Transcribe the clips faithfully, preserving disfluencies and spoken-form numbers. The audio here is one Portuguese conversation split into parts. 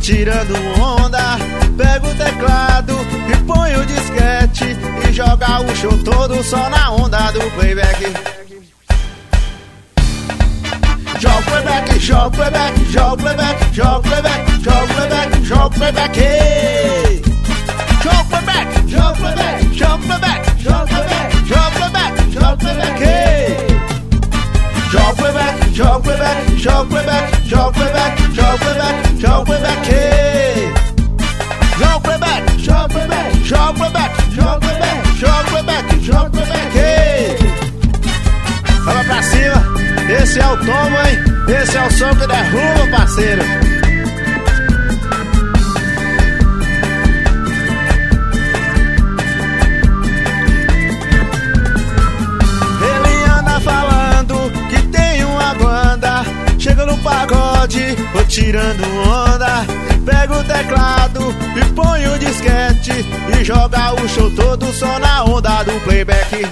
tirando onda. Pega o teclado e põe o disquete e joga o show todo só na onda do playback. Joga o playback, joga o playback, joga o playback, joga o playback, joga o playback, joga o playback. Joga o playback, joga o playback, joga o playback, joga o playback, joga o playback, joga o playback. Joga o playback, joga o playback, joga o playback, joga o playback, joga o playback, joga o playback. Joga o playback, joga o playback, joga o playback, joga o playback, joga o playback, joga o playback. Fala pra cima, esse é o tombo, hein? Esse é o som que derruba, parceiro. Ele anda falando que tem uma banda, chega no pagode, vou tirando onda. Pega o teclado e põe o disquete e joga o show todo só na onda do playback.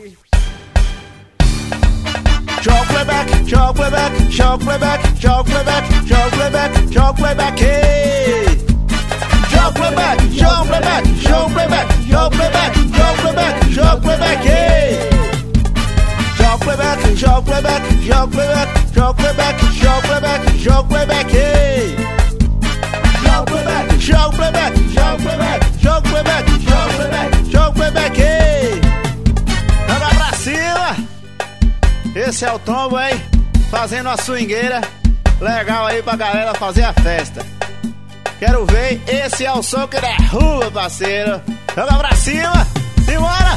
Joga o playback, joga o playback, joga o playback, joga o playback, joga o playback, joga o playback. Joga o playback, joga o playback, joga o playback, joga o playback, joga o playback, joga o playback. Joga o playback, joga o playback, joga o playback, joga o playback, joga o playback, joga o playback. Joga o playback, joga o playback, joga o playback, joga o playback, joga o playback, joga o playback. Joga pra cima. Esse é o tombo, hein? Fazendo a swingueira legal aí pra galera fazer a festa. Quero ver, esse é o som que derruba, parceiro. Joga pra cima, simbora!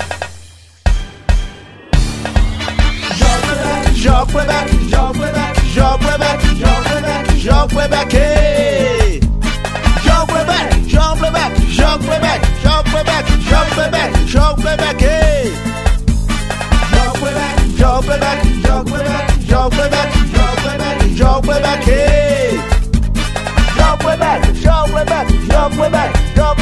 Joga o playback, joga o playback, joga o playback, joga o playback, joga o playback. Joga o playback, joga o playback, joga o playback, joga o playback, joga o playback, joga o playback. Joga o playback, joga o playback, joga o playback, joga o playback, joga o playback, joga o playback. Joga o playback, joga o playback, joga o playback, joga o